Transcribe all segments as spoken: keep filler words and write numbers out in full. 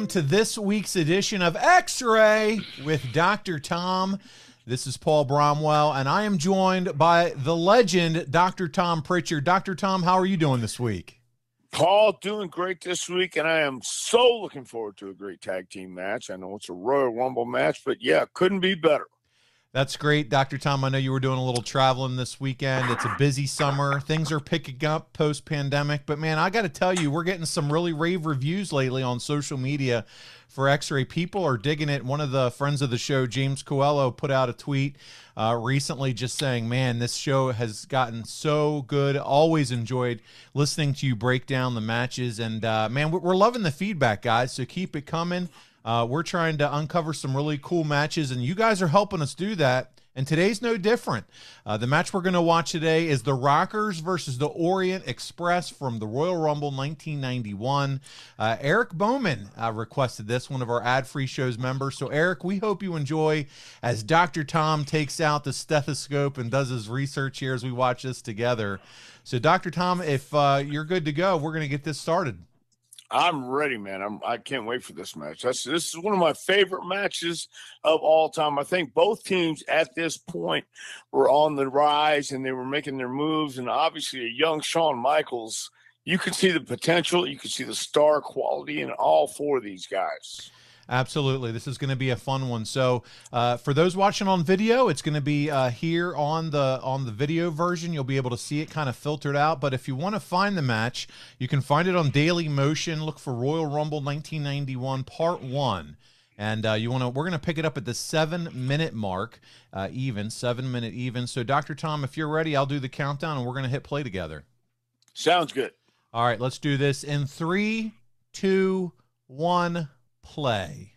welcome to this week's edition of X-Ray with Doctor Tom. This is Paul Bromwell, and I am joined by the legend, Doctor Tom Pritchard. Doctor Tom, how are you doing this week? Paul, doing great this week, and I am so looking forward to a great tag team match. I know it's a Royal Rumble match, but yeah, couldn't be better. That's great, Doctor Tom. I know you were doing a little traveling this weekend. It's a busy summer. Things are picking up post-pandemic. But, man, I got to tell you, we're getting some really rave reviews lately on social media for X-Ray. People are digging it. One of the friends of the show, James Coelho, put out a tweet uh, recently just saying, man, this show has gotten so good. Always enjoyed listening to you break down the matches. And, uh, man, we're loving the feedback, guys, so keep it coming. Uh, we're trying to uncover some really cool matches, and you guys are helping us do that, and today's no different. Uh, the match we're going to watch today is the Rockers versus the Orient Express from the Royal Rumble nineteen ninety-one. Uh, Eric Bowman uh, requested this, one of our ad-free show's members. So, Eric, we hope you enjoy as Doctor Tom takes out the stethoscope and does his research here as we watch this together. So, Doctor Tom, if uh, you're good to go, we're going to get this started. I'm ready, man. I'm, I can't wait for this match. That's, this is one of my favorite matches of all time. I think both teams at this point were on the rise and they were making their moves. And obviously a young Shawn Michaels, you can see the potential. You can see the star quality in all four of these guys. Absolutely. This is going to be a fun one. So uh, for those watching on video, it's going to be uh, here on the on the video version. You'll be able to see it kind of filtered out. But if you want to find the match, you can find it on Daily Motion. Look for Royal Rumble nineteen ninety-one Part one. And uh, you want to, we're going to pick it up at the seven minute mark, uh, even, seven minute even. So Doctor Tom, if you're ready, I'll do the countdown and we're going to hit play together. Sounds good. All right, let's do this in three, two, one. Play.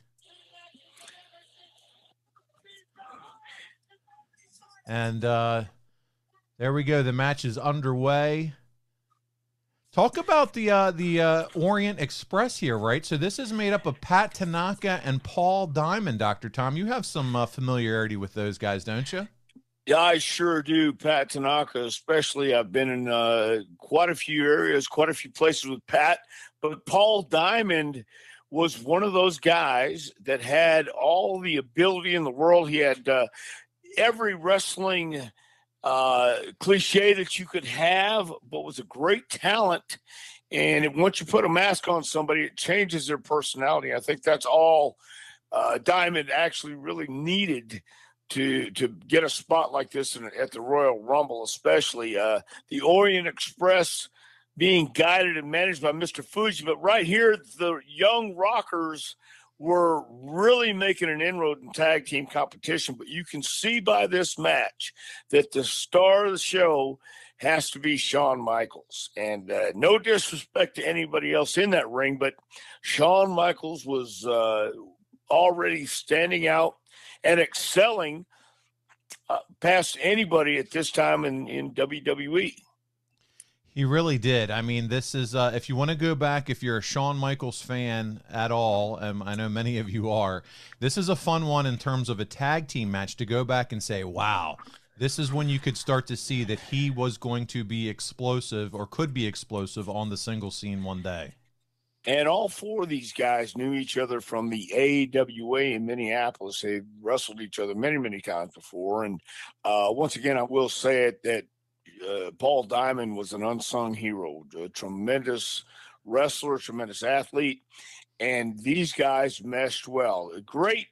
And uh, there we go. The match is underway. Talk about the uh, the uh, Orient Express here, right? So this is made up of Pat Tanaka and Paul Diamond, Doctor Tom. You have some uh, familiarity with those guys, don't you? Yeah, I sure do. Pat Tanaka, especially. I've been in uh, quite a few areas, quite a few places with Pat. But Paul Diamond was one of those guys that had all the ability in the world. He had uh, every wrestling uh, cliche that you could have, but was a great talent. And it, once you put a mask on somebody, it changes their personality. I think that's all uh, Diamond actually really needed to to get a spot like this in, at the Royal Rumble, especially. Uh, the Orient Express being guided and managed by Mister Fuji. But right here, the young Rockers were really making an inroad in tag team competition. But you can see by this match that the star of the show has to be Shawn Michaels. And uh, no disrespect to anybody else in that ring, but Shawn Michaels was uh, already standing out and excelling uh, past anybody at this time in, in W W E. He really did. I mean, this is, uh, if you want to go back, if you're a Shawn Michaels fan at all, um, I know many of you are, this is a fun one in terms of a tag team match to go back and say, wow, this is when you could start to see that he was going to be explosive or could be explosive on the single scene one day. And all four of these guys knew each other from the A A W A in Minneapolis. They wrestled each other many, many times before. And uh, once again, I will say it that Uh, Paul Diamond was an unsung hero, a tremendous wrestler, tremendous athlete, and these guys meshed well. A great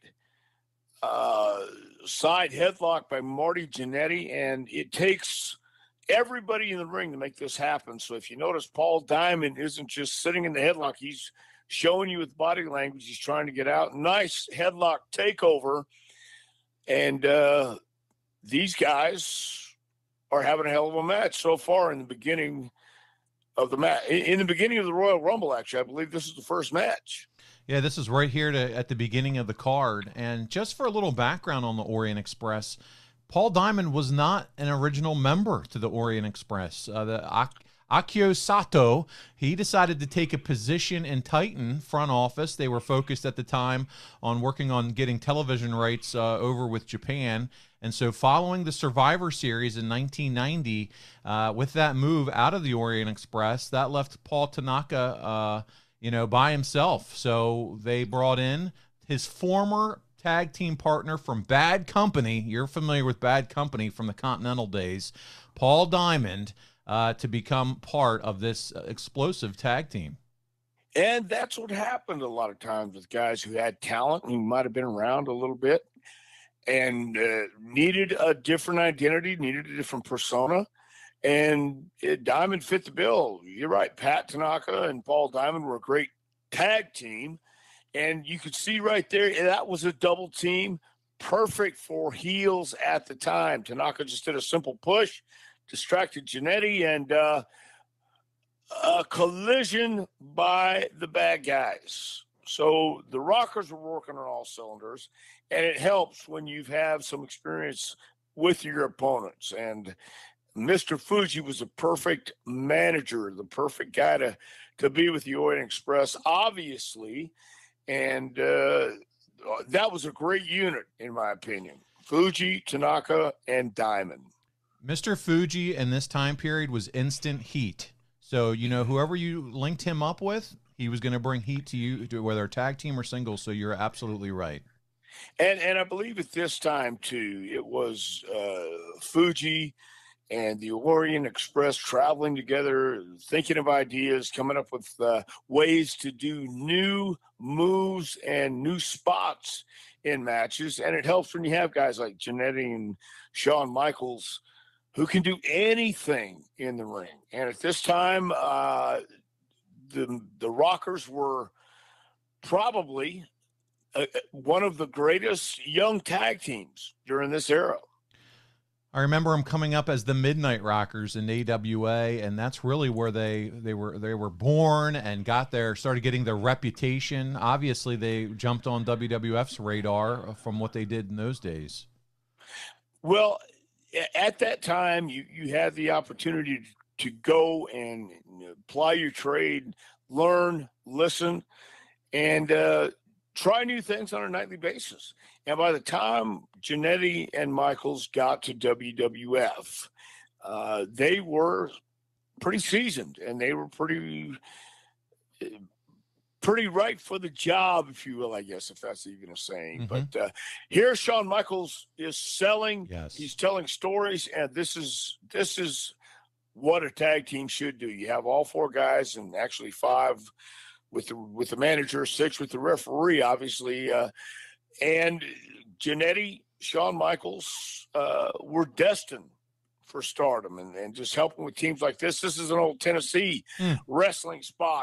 uh, side headlock by Marty Jannetty, and it takes everybody in the ring to make this happen. So if you notice, Paul Diamond isn't just sitting in the headlock. He's showing you with body language he's trying to get out. Nice headlock takeover, and uh, these guys are having a hell of a match so far in the beginning of the match. In the beginning of the Royal Rumble, actually, I believe this is the first match. Yeah, this is right here to, at the beginning of the card. And just for a little background on the Orient Express, Paul Diamond was not an original member to the Orient Express. Uh, the Ak Akio Sato, he decided to take a position in Titan front office. They were focused at the time on working on getting television rights uh, over with Japan. And so following the Survivor Series in nineteen ninety, uh, with that move out of the Orient Express, that left Paul Tanaka uh, you know, by himself. So they brought in his former tag team partner from Bad Company. You're familiar with Bad Company from the Continental days, Paul Diamond, uh, to become part of this explosive tag team. And that's what happened a lot of times with guys who had talent and who might have been around a little bit and uh, needed a different identity, needed a different persona. And it, Diamond fit the bill. You're right. Pat Tanaka and Paul Diamond were a great tag team. And you could see right there, that was a double team, perfect for heels at the time. Tanaka just did a simple push, distracted Jannetty, and uh, a collision by the bad guys. So the Rockers were working on all cylinders, and it helps when you have some experience with your opponents. And Mister Fuji was a perfect manager, the perfect guy to, to be with the Orient Express, obviously. And uh, that was a great unit, in my opinion. Fuji, Tanaka, and Diamond. Mister Fuji in this time period was instant heat. So, you know, whoever you linked him up with, he was going to bring heat to you, to whether tag team or singles. So you're absolutely right. And and I believe at this time, too, it was uh, Fuji and the Orient Express traveling together, thinking of ideas, coming up with uh, ways to do new moves and new spots in matches. And it helps when you have guys like Jannetty and Shawn Michaels who can do anything in the ring. And at this time, uh, the, the Rockers were probably uh, one of the greatest young tag teams during this era. I remember them coming up as the Midnight Rockers in A W A, and that's really where they they were they were born and got their started getting their reputation. Obviously, they jumped on W W F's radar from what they did in those days. Well, at that time, you you had the opportunity to go and apply your trade, learn, listen, and uh, try new things on a nightly basis. And by the time Jannetty and Michaels got to W W F, uh, they were pretty seasoned and they were pretty, pretty right for the job, if you will, I guess, if that's even a saying. Mm-hmm. But uh, here Shawn Michaels is selling. Yes. He's telling stories, and this is this is what a tag team should do. You have all four guys, and actually five with the with the manager, six with the referee, obviously. Uh, and Jannetty, Shawn Michaels uh, were destined for stardom, and, and just helping with teams like this. This is an old Tennessee mm. wrestling spot.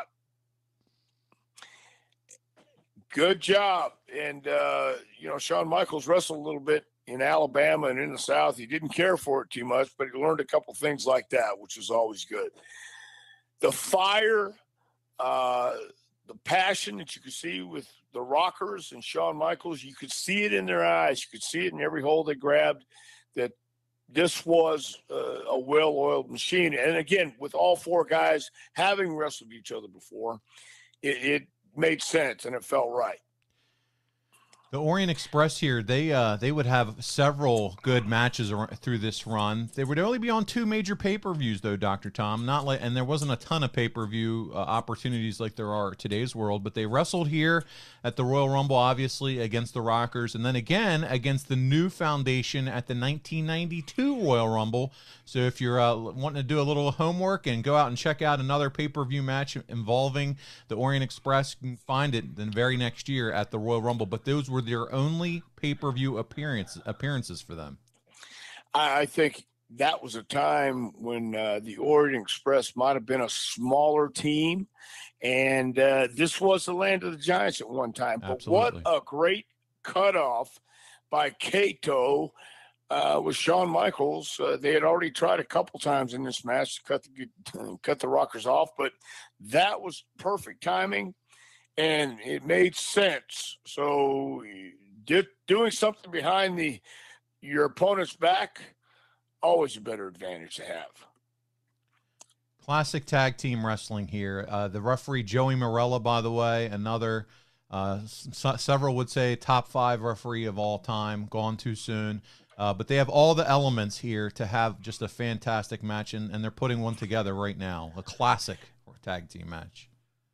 Good job. And, uh, you know, Shawn Michaels wrestled a little bit in Alabama and in the South. He didn't care for it too much, but he learned a couple things like that, which was always good. The fire, uh, the passion that you could see with the Rockers and Shawn Michaels, you could see it in their eyes. You could see it in every hole they grabbed, that this was uh, a well-oiled machine. And again, with all four guys having wrestled each other before, it, it made sense and it felt right. The Orient Express here, they uh, they would have several good matches through this run. They would only be on two major pay-per-views, though, Doctor Tom. Not like, and there wasn't a ton of pay-per-view uh, opportunities like there are in today's world. But they wrestled here at the Royal Rumble, obviously, against the Rockers, and then again against the New Foundation at the nineteen ninety-two Royal Rumble. So if you're uh, wanting to do a little homework and go out and check out another pay-per-view match involving the Orient Express, you can find it the very next year at the Royal Rumble. But those were their only pay-per-view appearance, appearances for them. I think that was a time when uh, the Orient Express might have been a smaller team, and uh, this was the land of the Giants at one time. But Absolutely. What a great cutoff by Kato uh, with Shawn Michaels. Uh, they had already tried a couple times in this match to cut the, cut the Rockers off, but that was perfect timing. And it made sense. So did, doing something behind the your opponent's back, always a better advantage to have. Classic tag team wrestling here. Uh, the referee, Joey Morella, by the way, another, uh, s several would say top five referee of all time, gone too soon. Uh, but they have all the elements here to have just a fantastic match, and, and they're putting one together right now, a classic tag team match.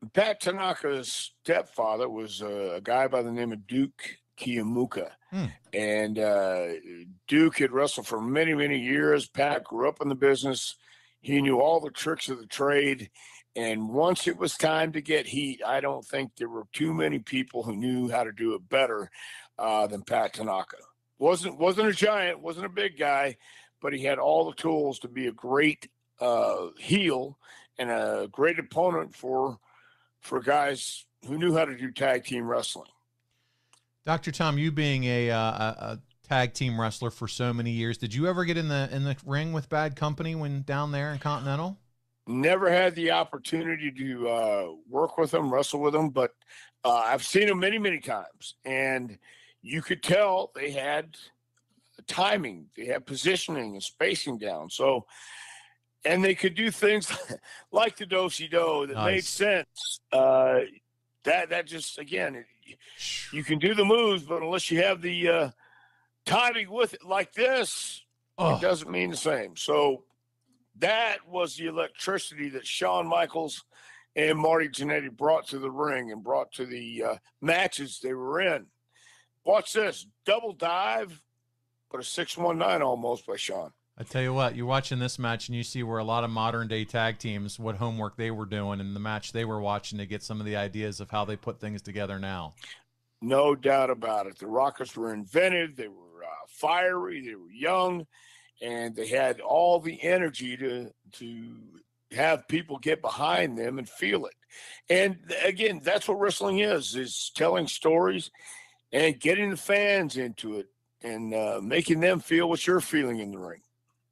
Pat Tanaka's stepfather was uh, a guy by the name of Duke Kiyomuka. Hmm. And uh, Duke had wrestled for many, many years. Pat grew up in the business. He knew all the tricks of the trade. And once it was time to get heat, I don't think there were too many people who knew how to do it better uh, than Pat Tanaka. Wasn't wasn't a giant, wasn't a big guy, but he had all the tools to be a great uh, heel and a great opponent for for guys who knew how to do tag team wrestling. Doctor Tom, you being a, uh, a tag team wrestler for so many years, did you ever get in the in the ring with Bad Company when down there in Continental? Never had the opportunity to uh, work with them, wrestle with them, but uh, I've seen them many, many times, and you could tell they had timing, they had positioning and spacing down. So, and they could do things like the do-si-do that Nice. made sense. Uh, that that just again, you can do the moves, but unless you have the uh, timing with it like this, oh. It doesn't mean the same. So that was the electricity that Shawn Michaels and Marty Jannetty brought to the ring and brought to the uh, matches they were in. Watch this, double dive, but a six one nine almost by Shawn. I tell you what, you're watching this match and you see where a lot of modern day tag teams, what homework they were doing in the match they were watching to get some of the ideas of how they put things together now. No doubt about it. The Rockers were inventive. They were uh, fiery. They were young, and they had all the energy to to have people get behind them and feel it. And again, that's what wrestling is: is telling stories and getting the fans into it and uh, making them feel what you're feeling in the ring.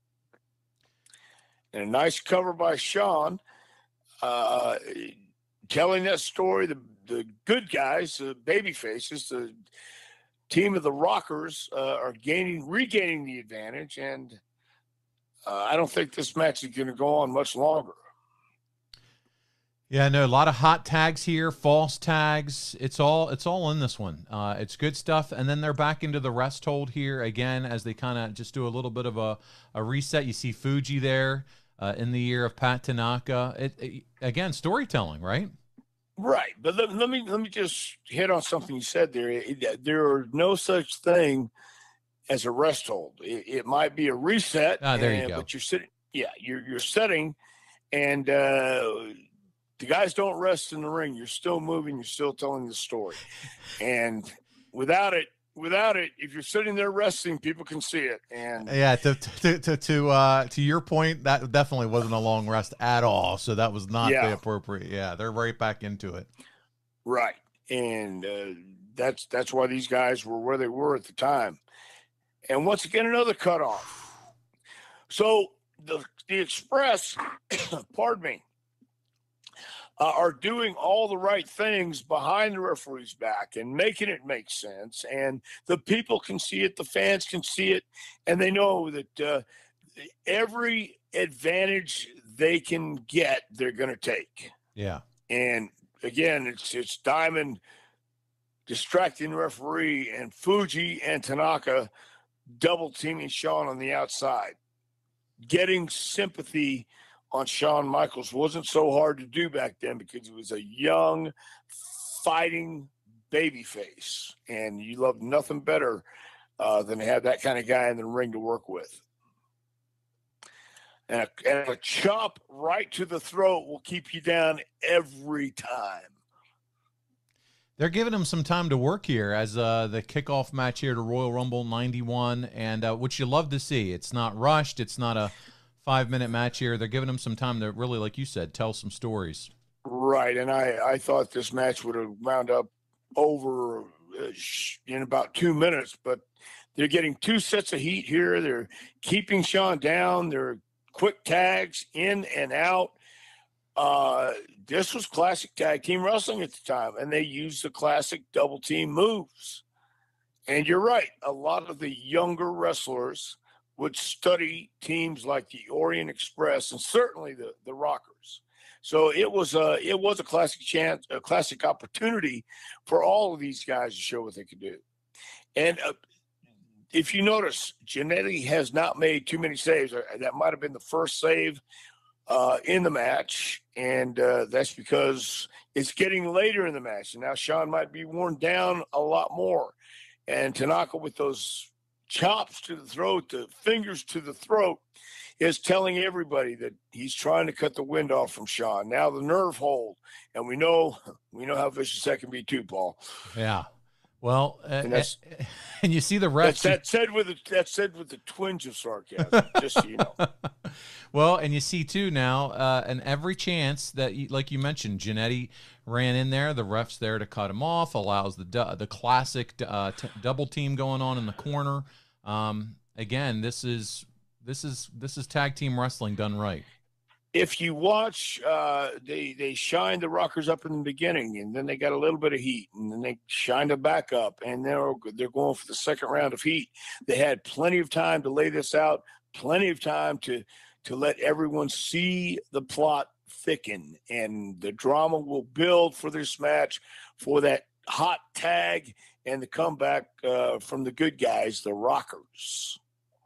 And a nice cover by Shawn, uh, telling that story. The the good guys, the baby faces, the team of the Rockers uh, are gaining, regaining the advantage, and uh, I don't think this match is going to go on much longer. Yeah, no, a lot of hot tags here, false tags. It's all it's all in this one. Uh, it's good stuff. And then they're back into the rest hold here again as they kind of just do a little bit of a, a reset. You see Fuji there uh, in the year of Pat Tanaka. It, it, again, storytelling, right? Right. But let, let me let me just hit on something you said there. It, there are no such thing as a rest hold. It, it might be a reset. Ah, there you and, go. But you're sitting. Yeah, you're you're setting, and uh, the guys don't rest in the ring. You're still moving. You're still telling the story. And without it, without it, if you're sitting there resting, people can see it. And yeah, to to to to, uh, to your point, that definitely wasn't a long rest at all. So that was not yeah. the appropriate. Yeah, they're right back into it. Right, and uh, that's that's why these guys were where they were at the time. And once again, another cutoff. So the the Express, pardon me. Uh, are doing all the right things behind the referee's back and making it make sense. And the people can see it, the fans can see it, and they know that uh, every advantage they can get, they're going to take. Yeah. And again, it's it's Diamond distracting the referee and Fuji and Tanaka double teaming Shawn on the outside. Getting sympathy on Shawn Michaels wasn't so hard to do back then because he was a young, fighting baby face. And you love nothing better uh, than to have that kind of guy in the ring to work with. And a, and a chop right to the throat will keep you down every time. They're giving him some time to work here as uh, the kickoff match here to Royal Rumble ninety-one, and uh, which you love to see. It's not rushed. It's not a five-minute match here. They're giving him some time to really, like you said, tell some stories. Right, and I, I thought this match would have wound up over uh, in about two minutes, but they're getting two sets of heat here. They're keeping Shawn down. They're quick tags in and out. Uh, this was classic tag team wrestling at the time, and they used the classic double team moves. And you're right, a lot of the younger wrestlers would study teams like the Orient Express and certainly the, the Rockers. So it was a it was a classic chance, a classic opportunity for all of these guys to show what they could do. And uh, if you notice, Jannetty has not made too many saves. That might have been the first save uh, in the match, and uh, that's because it's getting later in the match. And now Sean might be worn down a lot more. And Tanaka, with those chops to the throat, the fingers to the throat, is telling everybody that he's trying to cut the wind off from Sean. Now the nerve hold, and we know we know how vicious that can be too, Paul. Yeah. Well, uh, and, that's, and you see the refs. That's that said with a, that said with a twinge of sarcasm, just so you know. Well, and you see too now, uh, and every chance that, you, like you mentioned, Jannetty ran in there, the ref's there to cut him off, allows the the classic uh, t double team going on in the corner. Um, again, this is this is this is tag team wrestling done right. If you watch, uh, they they shined the Rockers up in the beginning, and then they got a little bit of heat, and then they shined it back up, and they're they're going for the second round of heat. They had plenty of time to lay this out, plenty of time to to let everyone see the plot thicken, and the drama will build for this match, for that hot tag and the comeback uh, from the good guys, the Rockers.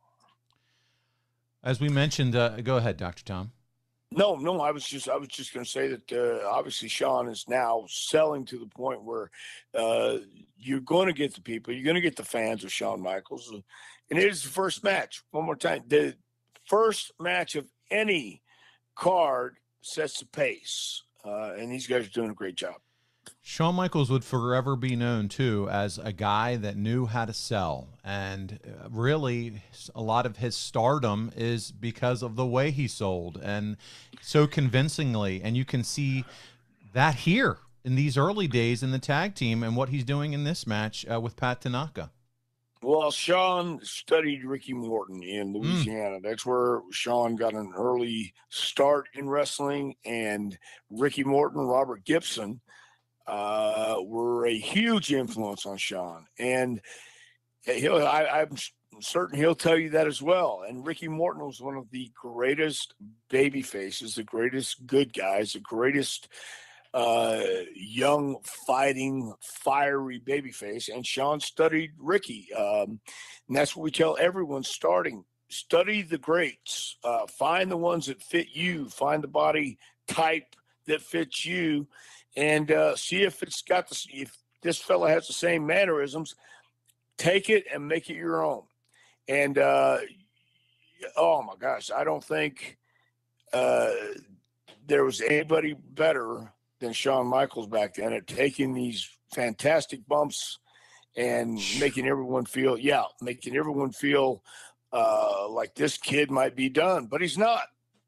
As we mentioned, uh, go ahead, Doctor Tom. No, no, I was just I was just going to say that uh, obviously Sean is now selling to the point where uh, you're going to get the people, you're going to get the fans of Shawn Michaels, and it is the first match. One more time, the first match of any card sets the pace, uh, and these guys are doing a great job. Shawn Michaels would forever be known, too, as a guy that knew how to sell. And really, a lot of his stardom is because of the way he sold, and so convincingly. And you can see that here in these early days in the tag team and what he's doing in this match uh, with Pat Tanaka. Well, Sean studied Ricky Morton in Louisiana. Mm. That's where Sean got an early start in wrestling. And Ricky Morton, Robert Gibson, uh, were a huge influence on Sean. And he'll, I, I'm certain he'll tell you that as well. And Ricky Morton was one of the greatest baby faces, the greatest good guys, the greatest uh, young, fighting, fiery babyface. And Sean studied Ricky. Um, and that's what we tell everyone starting. Study the greats. Uh, find the ones that fit you. Find the body type that fits you. And uh, see if it's got the, if this fella has the same mannerisms, take it and make it your own. And uh, oh my gosh, I don't think uh, there was anybody better than Shawn Michaels back then at taking these fantastic bumps and making everyone feel, yeah, making everyone feel uh, like this kid might be done, but he's not.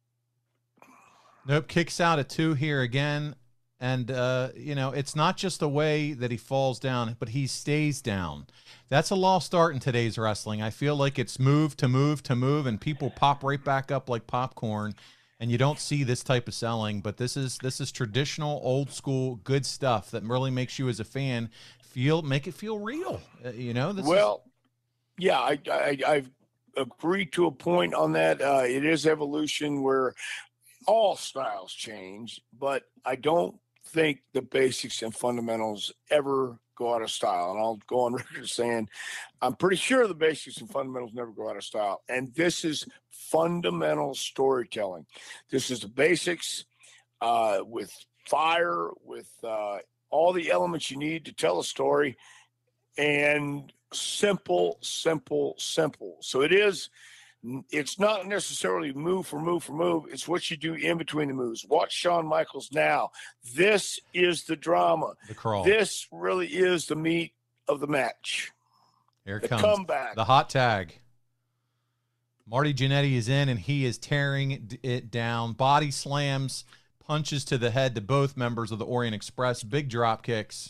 Nope, kicks out at two here again. And, uh, you know, it's not just the way that he falls down, but he stays down. That's a lost art in today's wrestling. I feel like it's move to move to move, and people pop right back up like popcorn, and you don't see this type of selling. But this is this is traditional, old school, good stuff that really makes you as a fan feel make it feel real. Uh, you know. This well, is... yeah, I, I I've agreed to a point on that. Uh, it is evolution where all styles change, but I don't think the basics and fundamentals ever go out of style. And I'll go on record saying I'm pretty sure the basics and fundamentals never go out of style. And this is fundamental storytelling. This is the basics uh, with fire, with uh, all the elements you need to tell a story, and simple, simple, simple. So it is It's not necessarily move for move for move. It's what you do in between the moves. Watch Shawn Michaels now. This is the drama. The crawl. This really is the meat of the match. Here it the comes. Comeback. The hot tag. Marty Jannetty is in, and he is tearing it down. Body slams, punches to the head to both members of the Orient Express. Big drop kicks.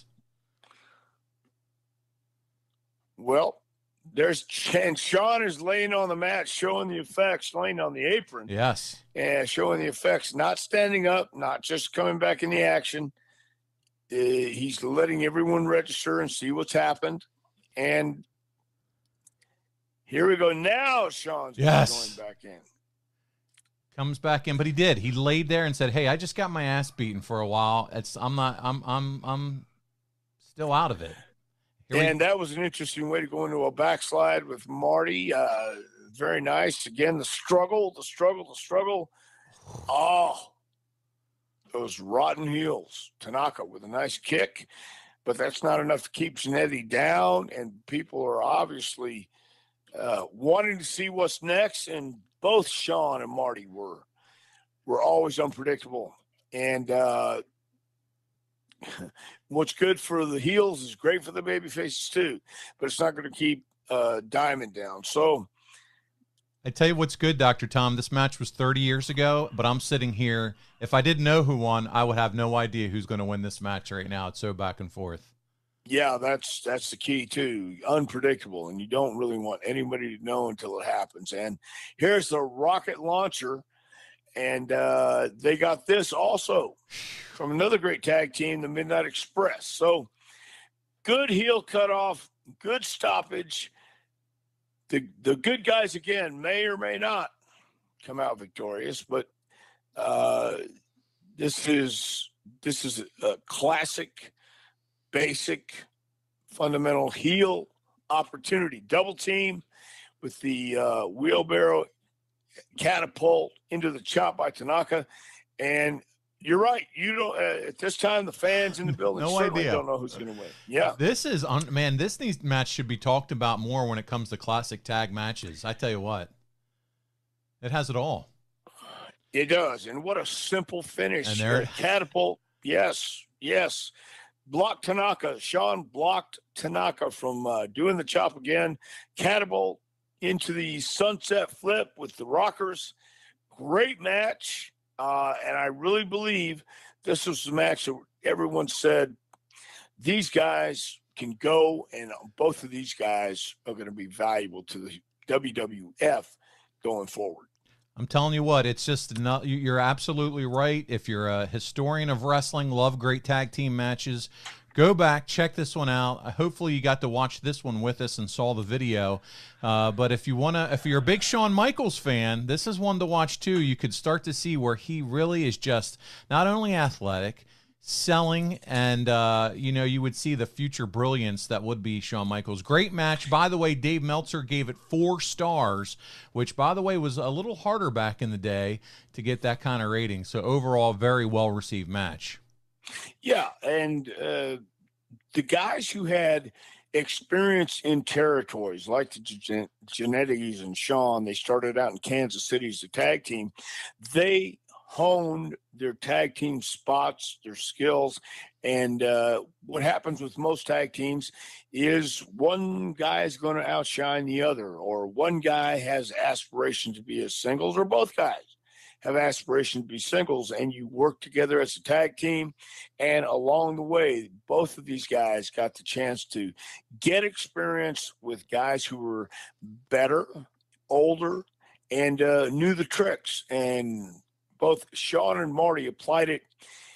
Well, There's and Sean is laying on the mat, showing the effects, laying on the apron. Yes. And showing the effects, not standing up, not just coming back in the action. Uh, he's letting everyone register and see what's happened. And here we go. Now Sean's yes. going back in. Comes back in, but he did. He laid there and said, "Hey, I just got my ass beaten for a while. It's I'm not I'm I'm I'm still out of it." Here and we... that was an interesting way to go into a backslide with Marty. Uh, very nice. Again, the struggle, the struggle, the struggle. Oh, those rotten heels. Tanaka with a nice kick, but that's not enough to keep Jannetty down, and people are obviously uh, wanting to see what's next, and both Shawn and Marty were were always unpredictable. And uh, what's good for the heels is great for the baby faces too, but it's not going to keep uh, Diamond down. So I tell you what's good, Doctor Tom. This match was thirty years ago, but I'm sitting here. If I didn't know who won, I would have no idea who's going to win this match right now. It's so back and forth. Yeah, that's that's the key too. Unpredictable, and you don't really want anybody to know until it happens. And here's the rocket launcher, and uh, they got this also from another great tag team, the Midnight Express. So good heel cutoff, good stoppage. The the good guys again may or may not come out victorious, but uh, this is this is a classic, basic, fundamental heel opportunity. Double team with the uh, wheelbarrow catapult into the chop by Tanaka, and you're right. You don't uh, at this time the fans in the building no certainly idea. don't know who's going to win. Yeah, this is un- man. This needs, match should be talked about more when it comes to classic tag matches. I tell you what, it has it all. It does, and what a simple finish! And there, uh, catapult. Yes, yes. Blocked Tanaka. Shawn blocked Tanaka from uh, doing the chop again. Catapult into the sunset flip with the Rockers. Great match. Uh, and I really believe this was the match that everyone said these guys can go, and both of these guys are going to be valuable to the W W F going forward. I'm telling you what, it's just not, you're absolutely right. If you're a historian of wrestling, love great tag team matches, go back, check this one out. Hopefully you got to watch this one with us and saw the video. Uh, but if you want to, if you're a big Shawn Michaels fan, this is one to watch too. You could start to see where he really is just not only athletic, selling, and uh, you know, you would see the future brilliance that would be Shawn Michaels. Great match. By the way, Dave Meltzer gave it four stars, which, by the way, was a little harder back in the day to get that kind of rating. So overall, very well-received match. Yeah, and uh, the guys who had experience in territories like the Gen- Jannetties and Shawn, they started out in Kansas City as a tag team. They honed their tag team spots, their skills, and uh, what happens with most tag teams is one guy is going to outshine the other, or one guy has aspiration to be a singles, or both guys have aspiration to be singles, and you work together as a tag team. And along the way, both of these guys got the chance to get experience with guys who were better, older, and uh, knew the tricks. And both Shawn and Marty applied it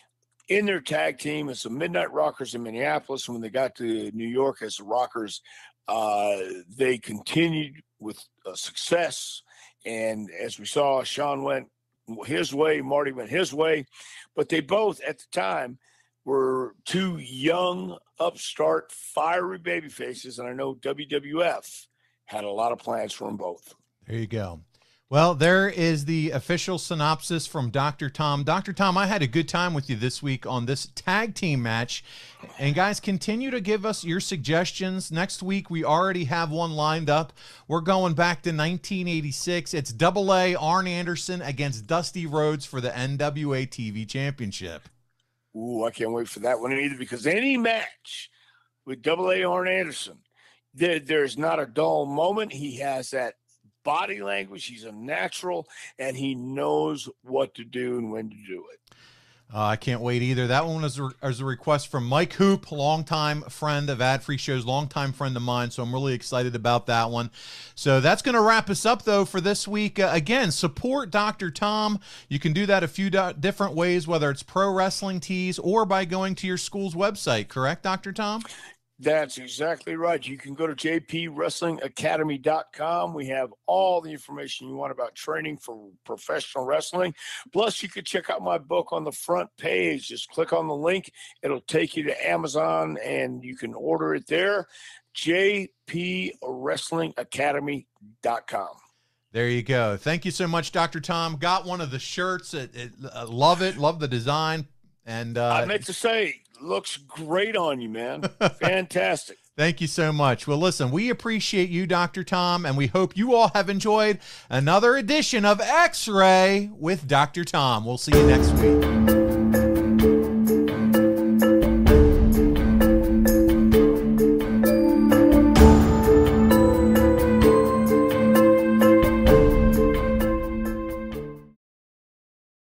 in their tag team as the Midnight Rockers in Minneapolis. When they got to New York as the Rockers, uh, they continued with uh, success. And as we saw, Shawn went his way, Marty went his way. But they both, at the time, were two young, upstart, fiery baby faces. And I know W W F had a lot of plans for them both. There you go. Well, there is the official synopsis from Doctor Tom. Doctor Tom, I had a good time with you this week on this tag team match. And guys, continue to give us your suggestions. Next week, we already have one lined up. We're going back to nineteen eighty-six. It's Double A Arn Anderson against Dusty Rhodes for the N W A T V Championship. Ooh, I can't wait for that one either, because any match with Double A Arn Anderson, there, there's not a dull moment. He has that body language. He's a natural, and he knows what to do and when to do it. Uh, I can't wait either. That one was a, was a request from Mike Hoop, longtime friend of Ad Free Shows, longtime friend of mine, so I'm really excited about that one. So that's going to wrap us up, though, for this week. Uh, again, support Doctor Tom. You can do that a few do- different ways, whether it's Pro Wrestling Tees or by going to your school's website, correct, Doctor Tom? That's exactly right. You can go to j p wrestling academy dot com. We have all the information you want about training for professional wrestling. Plus, you could check out my book on the front page. Just click on the link. It'll take you to Amazon, and you can order it there. j p wrestling academy dot com. There you go. Thank you so much, Doctor Tom. Got one of the shirts. It, it, uh, love it. Love the design. And uh, I meant to say, looks great on you, man. Fantastic. Thank you so much. Well, listen, we appreciate you, Doctor Tom, and we hope you all have enjoyed another edition of X-Ray with Doctor Tom. We'll see you next week.